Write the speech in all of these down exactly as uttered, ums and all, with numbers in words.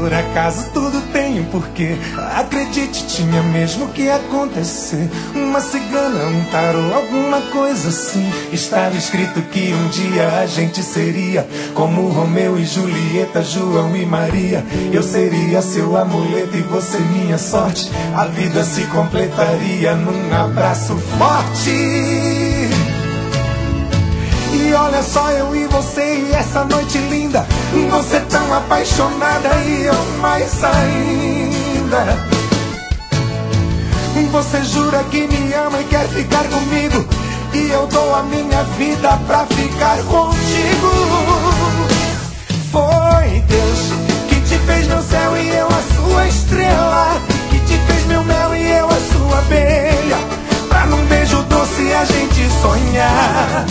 por acaso, tudo tem um porquê. Acredite, tinha mesmo que acontecer. Uma cigana, um tarô, alguma coisa assim. Estava escrito que um dia a gente seria como Romeu e Julieta, João e Maria. Eu seria seu amuleto e você minha sorte. A vida se completaria num abraço forte. E olha só, eu e você e essa noite linda. Você tão apaixonada e eu mais ainda. Você jura que me ama e quer ficar comigo, e eu dou a minha vida pra ficar contigo. Foi Deus que te fez meu céu e eu a sua estrela, que te fez meu mel e eu a sua abelha, pra num beijo doce a gente sonhar.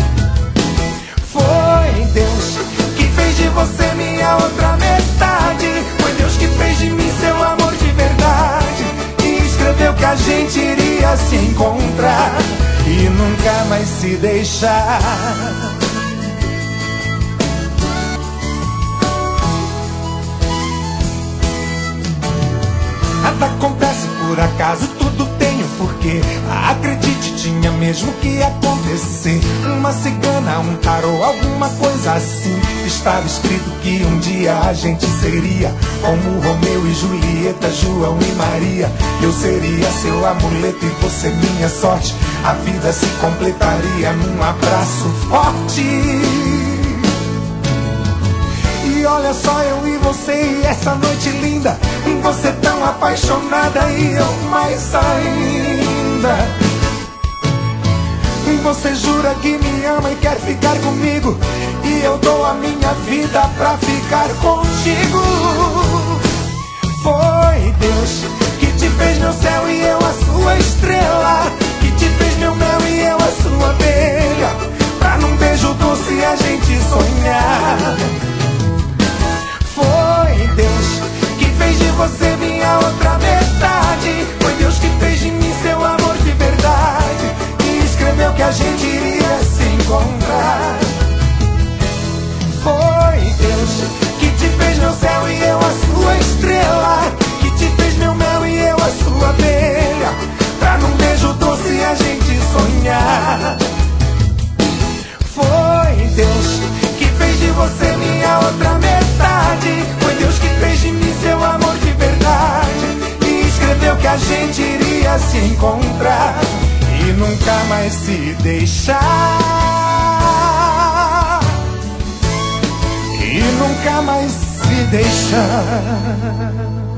Foi Deus que fez de você minha outra metade. Foi Deus que fez de mim seu amor de verdade, e escreveu que a gente iria se encontrar e nunca mais se deixar. Nada acontece por acaso, tudo tem um porquê. Acredite, tinha mesmo que acontecer. Uma cigana, um tarô, alguma coisa assim. Estava escrito que um dia a gente seria como Romeu e Julieta, João e Maria. Eu seria seu amuleto e você minha sorte. A vida se completaria num abraço forte. E olha só, eu e você e essa noite linda. Você tão apaixonada e eu mais ainda. Você jura que me ama e quer ficar comigo, e eu dou a minha vida pra ficar contigo. Foi Deus que te fez meu céu e eu a sua estrela, que te fez meu mel e eu a sua abelha, pra num beijo doce a gente sonhar. Foi Deus que fez de você minha outra metade. Foi Deus que fez de mim seu amor de verdade, e escreveu que a gente iria se encontrar. Foi Deus que te fez meu céu e eu a sua estrela, que te fez meu mel e eu a sua abelha, pra num beijo doce a gente sonhar. Foi Deus que fez de você minha outra metade. Foi Deus que fez de mim seu amor de verdade, e escreveu que a gente iria se encontrar e nunca mais se deixar. E nunca mais se deixar.